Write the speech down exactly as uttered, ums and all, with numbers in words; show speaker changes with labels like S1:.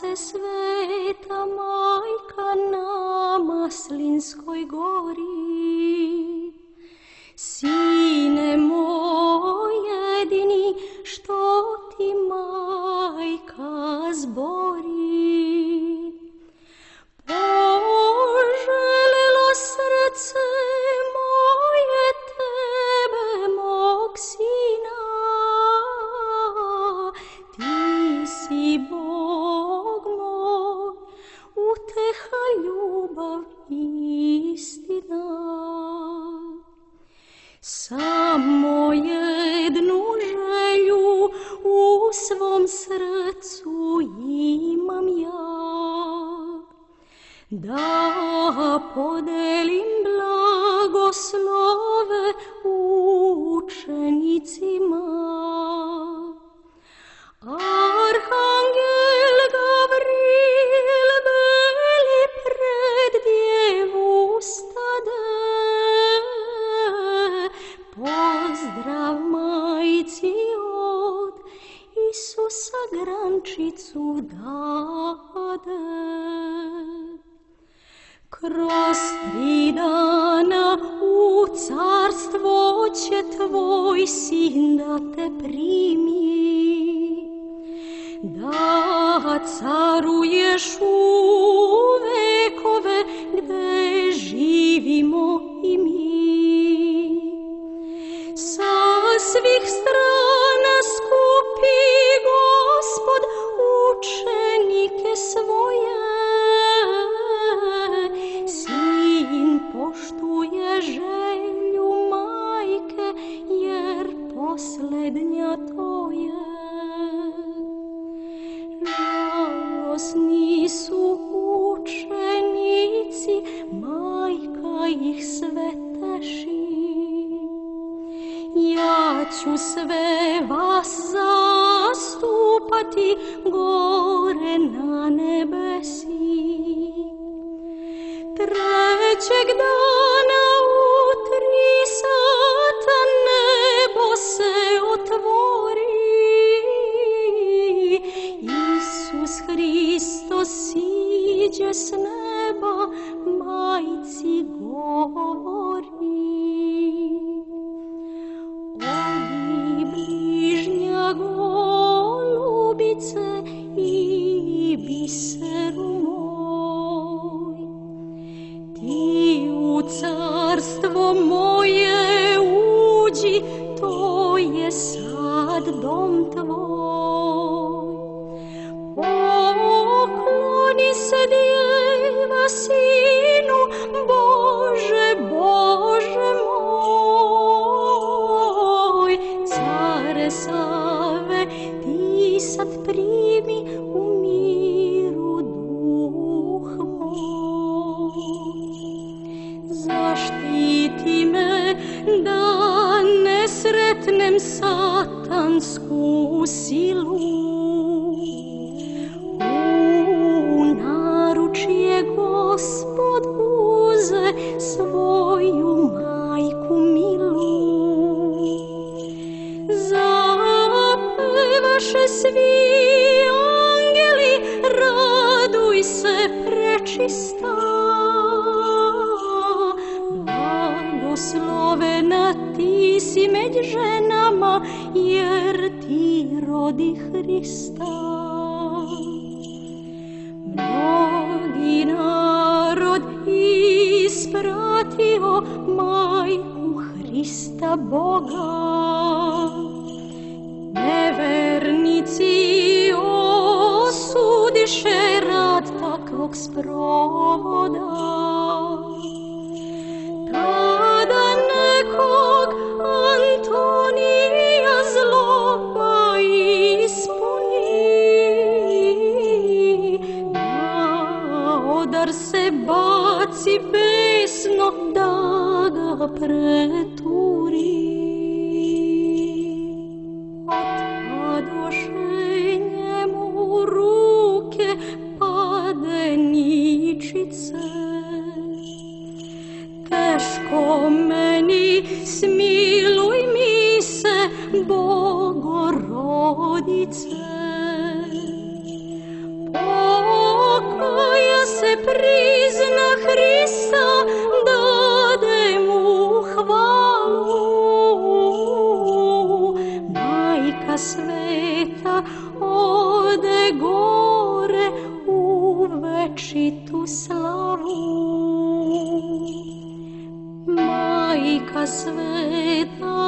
S1: se sveta majka na Maslinskoj gori. Sine moj jedini, što ti majka zbori? Poželelo srce moje tebe, mog sina, ti si Bog moj, uteha, ljubav, istina. Samo jednu želju u svom srcu imam ja, da podelim blagoslove učenicima. Arhangel Gavriel beli pred djevu stade, pozdrav majci od Isusa grančicu dade. Kroz tri dana u carstvo će tvoj sin da te primi, da caruješ u vekove gde živimo i mi. Sa svih strana skupi Gospod učenike svoje, sin poštuje želju majke, jer poslednja to je. Žalosni su učenici, majka ih sve teši. Ja ću sve vas zastupati gore na nebesi. Trećeg dana u tri sata nebo se otvori. Isus Hristos siđe s neba, majci govori. Odi bližnja golubice i biseru moj, ti u carstvo moje uđi, to je sad dom tvoj. Pokloni se djeva sinu, Bože, Bože moj. Care Save, ti sad primi u miru duh moj. Zaštiti me da ne sretnem satansku silu. U naručje Gospod uze svoju majku milu. Zapevaše svi angeli, raduj se prečista. Blagoslovena ti si među ženama, jer ti rodi Hrista. Mnogi narod ispratio majku Hrista Boga. Nevernici osudiše rad takvog sprovoda. Tada nekog Antonija zloba ispuni, na odar se baci besno da ga preturi. Otpadoše njemu ruke padeničice. Teško meni, smiluj mi se, Bogorodice. Majka sveta ode gore u večitu slavu. Majka sveta